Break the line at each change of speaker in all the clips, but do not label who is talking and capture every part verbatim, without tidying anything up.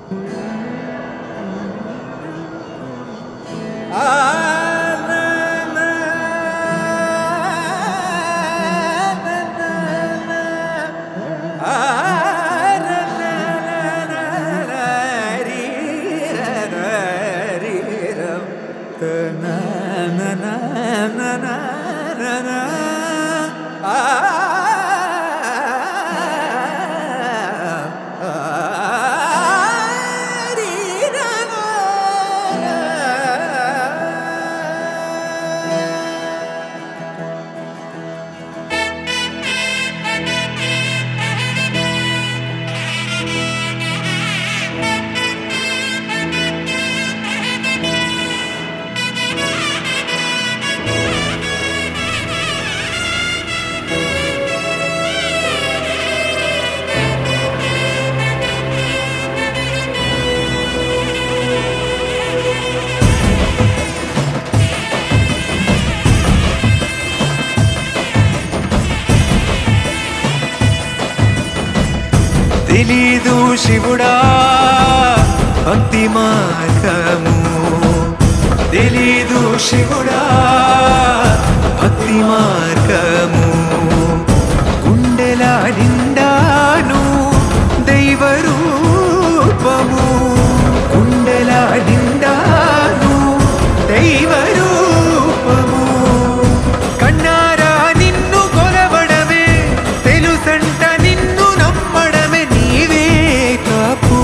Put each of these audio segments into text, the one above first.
తెలీదు శివుడా భక్తి మార్గము, తెలీదు శివుడా భక్తి మార్గము. గుండెల నిండాను దైవ రూపము, గుండెల నిండాను దైవ రూపము. కన్నారా నిన్ను కొలవడమే తెలుసంట, నిన్ను నమ్మడమే నీవే కాపు.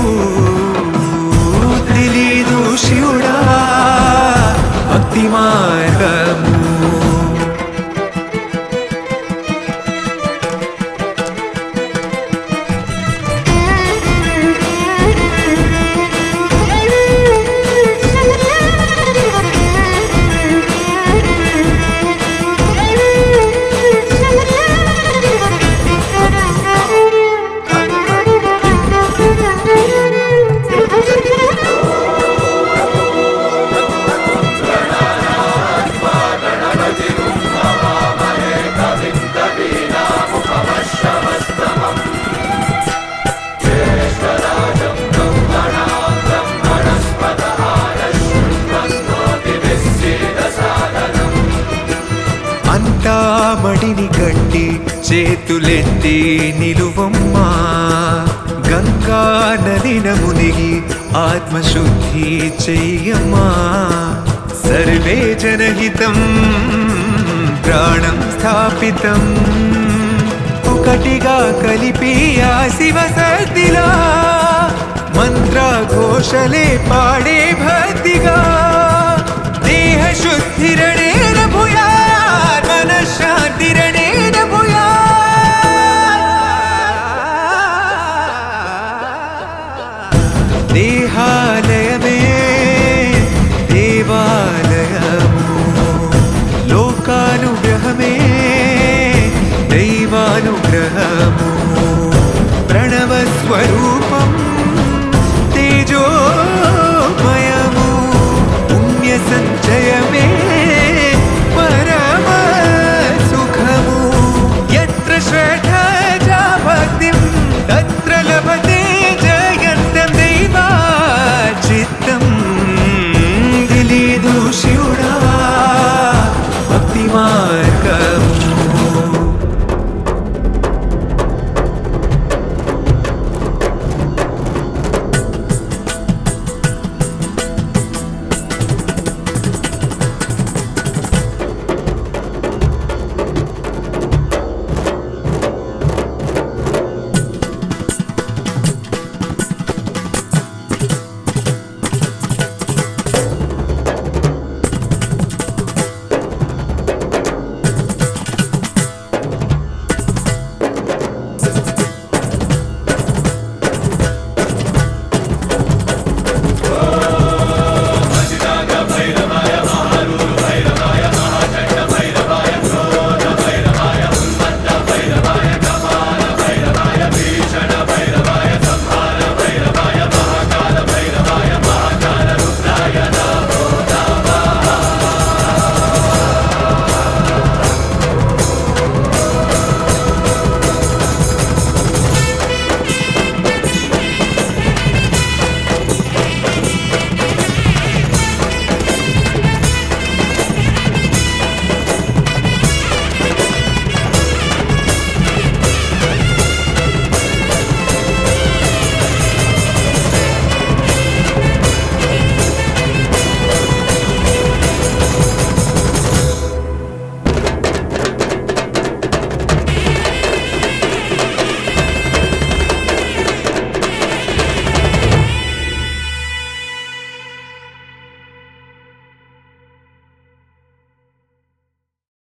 తెలీదు శివుడా భక్తి మార్గము. అంతా మడిని కట్టి చేతులెత్తి నిలువమ్మా, గంగా నదిన మునిగి ఆత్మశుద్ధి చెయ్యమ్మా. సర్వే జనహితం ప్రాణం స్థాపితం, ఒకటిగా కలిపి ఆ శివ సద్దిలా మంత్రఘోషలే పాడే భక్తిగా. దేహ శుద్ధిరణేన భూయాత్ మనశ్శాంతిరణేన భూయాత్. దేహాలయమే దేవాలయము, లోకానుగ్రహమే